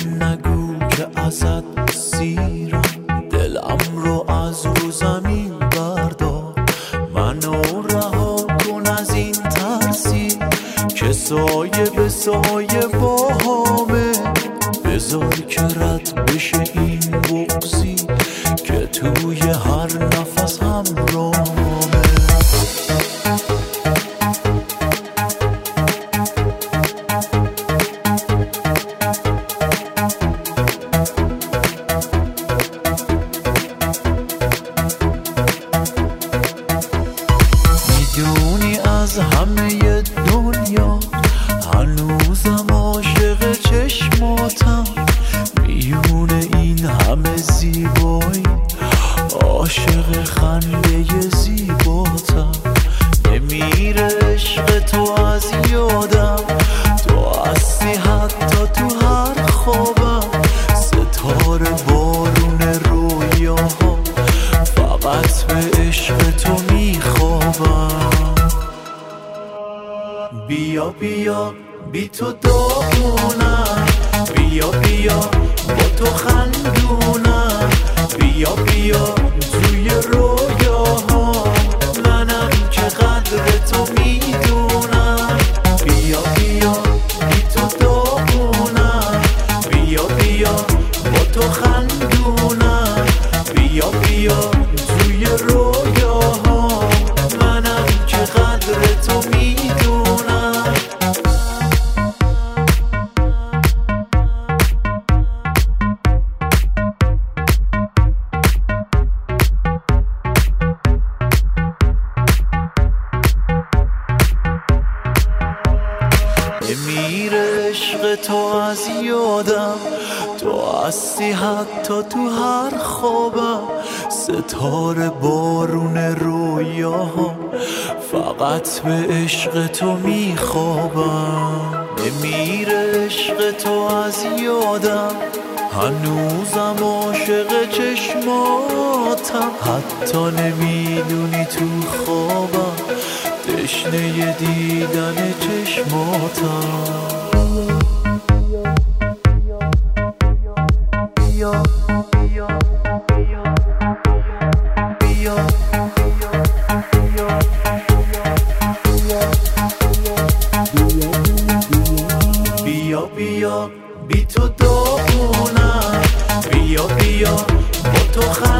نگو که ازت سیرم، دلم رو از رو زمین بردار، منو رها کن از این ترسی که سایه به سایه باهامه، بذار که رد بشه این بغضی که توی هر نفس همراهمه. میدونی از همه دنیا هنوزم عاشق چشماتم، میونه این همه زیبایی عاشق خنده زیباتم، نمیره عشق تو از یادم، تو هستی حتی تو هر خوابم، ستاره بارون رویاها، فقط به عشق تو میخوابم. بیا بیا بی تو داغونم، بیا بیا با تو خندونم، بیا بیا توی رویاها، منم که قدر تو میدونم. بیا بیا بی تو داغونم، بیا بیا با تو خندونم، بیا بیا توی رویاها، منم که قدر تو میدونم. نمیره عشق تو از یادم، تو هستی حتی تو هر خوابم، ستاره بارون رویاها، فقط به عشق تو میخوابم. نمیره عشق تو از یادم، هنوزم عاشق چشماتم، حتی نمیدونی تو خوابم تشنه دیدن چشماتم. بیا بیا بیا بیا بیا بیا بی تو داغونم، بیا بیا با تو